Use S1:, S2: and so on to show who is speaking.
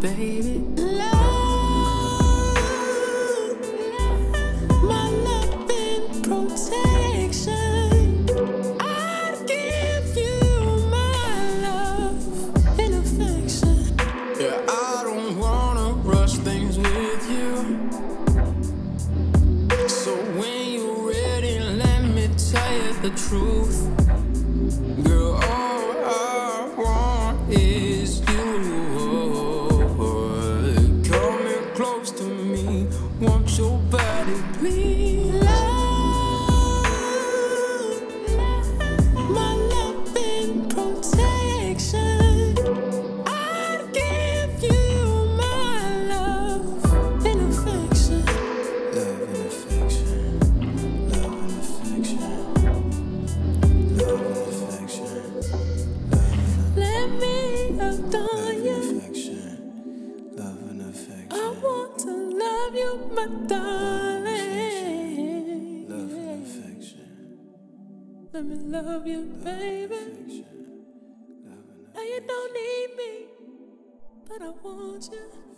S1: baby. My love and protection. I'd give you my love and affection. Yeah, I don't wanna rush things with you. So when you're ready, let me tell you the truth. Girl, all I want is you. Coming close to me, want your body, please. My love and protection. I'd give you my love and affection. Love and affection. Love and affection. Love and affection. Let me adore you. Love and affection. I want to love you, my darling. Love and affection. Let me love you, baby. Now you don't need me, but I want you.